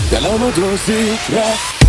دلمو دزدید رفت.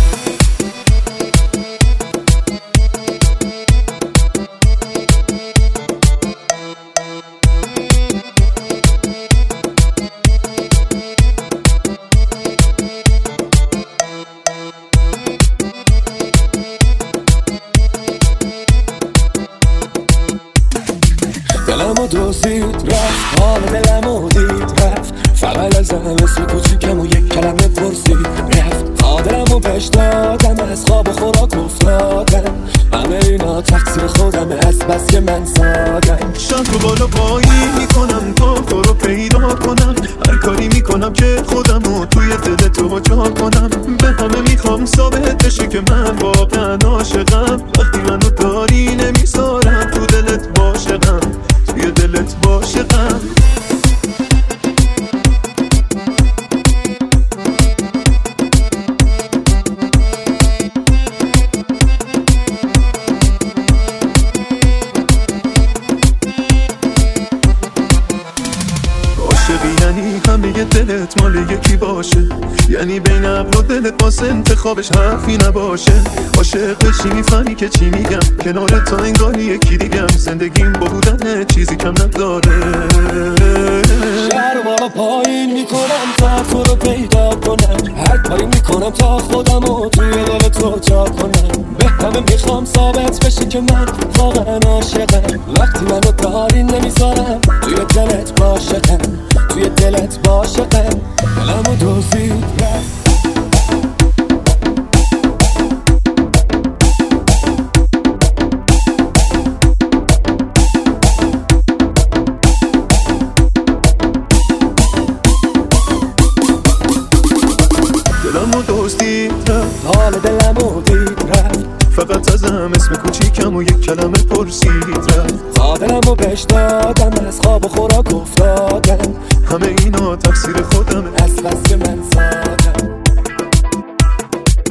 دلمو دزدید رفت، حال دلمو دید رفت، فقط ازم اسم کوچیکم و یک کلمه پرسید رفت. قادرمو بهش دادم، از خواب و خوراک افتادم، همه اینا تقصیر خودمه از بس که من سادم. شب رو بالا پایین میکنم تا تو رو پیدا کنم، هر کاری میکنم که خودمو توی دل تو جا کنم. به همه میخوام ثابت بشه که من واقعا عاشقم، وقتی منو داری نمیذارم تو دلت باشقم، توی دلت باشقم. یعنی همه دلت مال یکی باشه، یعنی بین عقل و دلت واسه انتخابش حرفی نباشه. عاشق بشی میفهمی که چی میگم، کنار تا انگاری یکی دیگم، زندگیم با بودن چیزی کم نداره. شهر رو بالا پایین میکنم تا تو رو پیدا کنم، هر کاری میکنم تا خودمو توی دل تو جا کنم. به همه میخوام ثابت بشه که من واقعا عاشقم، وقتی منو داری نمیذارم توی دلت باشقم، توی دلت باشقم. دلمو دزدید رفت. دلمو دزدید رفت، حال دلمو دید رفت، فقط ازم اسم کوچیکم و یک کلمه پرسید رفت. قادرمو بهش دادم، از خواب و خوراک افتادم، همه اینا تقصیر خودمه از بس که من سادم.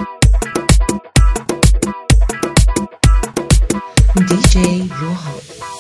DJ Rohan.